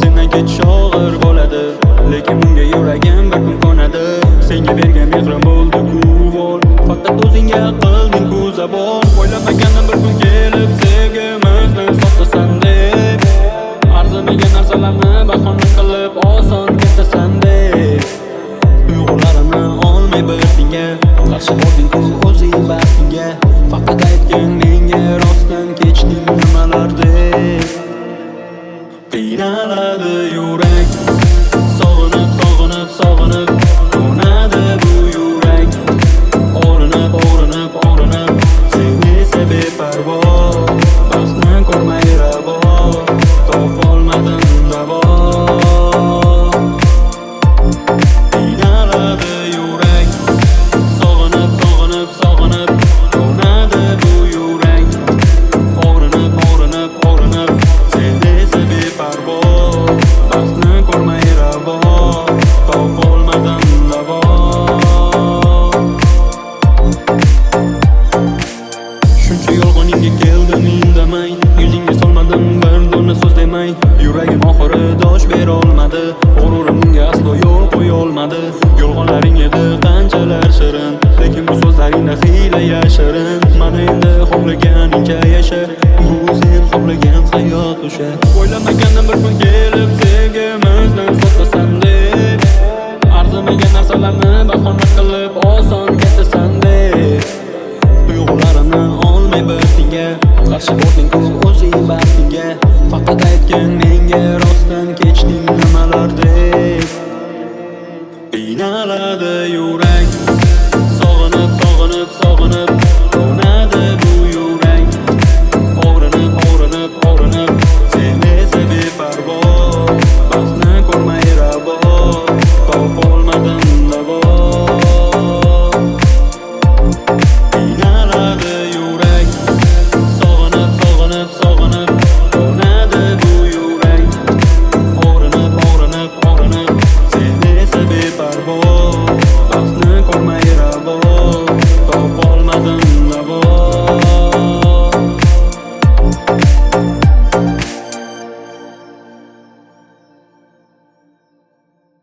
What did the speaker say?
sendan ketish og'ir bo'ladi, lekin bunga yuragim bir kun ko'nadi. Senga bergan mehrim bo'ldi kuvol, faqat o'zingga qilding ku zabon. O'ylamagandim bir kun kelib sevgimizni sotasan deb, arzimagan narsalarni bahona qilib oson ketasan deb. Tuyg'ularimni olmay birdinga qarshi olding-ku o'zing baxtingga. Faqat aytgin menga rostdan kechding nimalar deb. Qiynaladi yurak, sog'inib, sog'inib, sog'inib to'nadi bu yurak. Og'rinib, og'rinib, og'rinib seni esa beparvo, baxtni ko'rmay ravo, topolmadim davo. Qiynaladi yurak, sog'inib, sog'inib, sog'inib to'nadi bu yurak. Og'rinib, og'rinib, og'rinib seni esa beparvo, baxtni ko'rmay ravo, topolmadim davo. Shuncha yolg'oningga keldim indamay, yuzingga solmadim bir dona so'z demay. Yuragim oxiri dosh berolmadi, g'ururim bunga aslo yo'l qo'yolmadi. Yolg'onlaring edi qanchalar shirin, lekin bu so'zlaringda hiyla yashirin. Mana endi xohlaganingcha yasha, bu sen xohlagan hayot o'sha. O'ylamagandim bir kun kelib